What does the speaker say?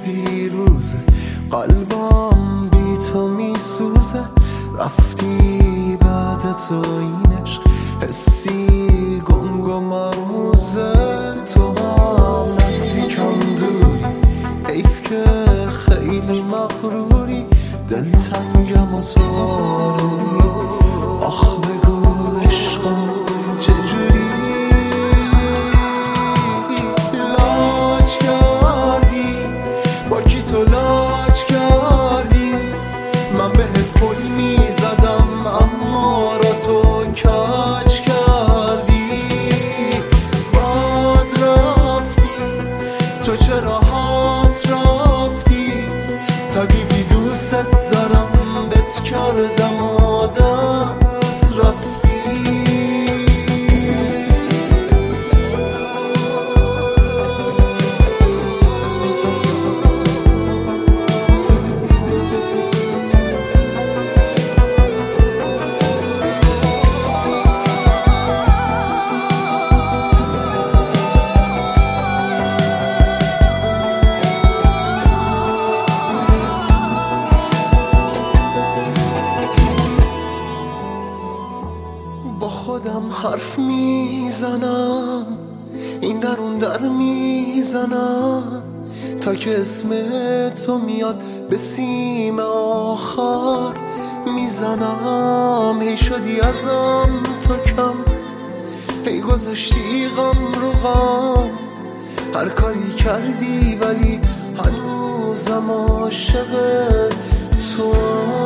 دیروزه، قلبم بی تو میسوزه. رفتی بعد تو این عشق حسی گنگ و مرموزه. تو هم نزدیکم دوری، حیف که خیلی مغروری. دلتنگم و تو آرومی، آخ بگو عشقم چجوری. لاج کردی با کی تو لاج کردی؟ من بهت پل میزدم اما را تو کج کردی. باد رفتی تو چه راحت رفتی، تا دیدی دوست دارم بت کردم عادت رفتی. با خودم حرف میزنم، این در اون در میزنم، تا که اسم تو میاد به سیم آخر میزنم. هی شدی ازم تو کم، هی گذاشتی غم رو غم. هر کاری کردی ولی هنوزم عاشق تو.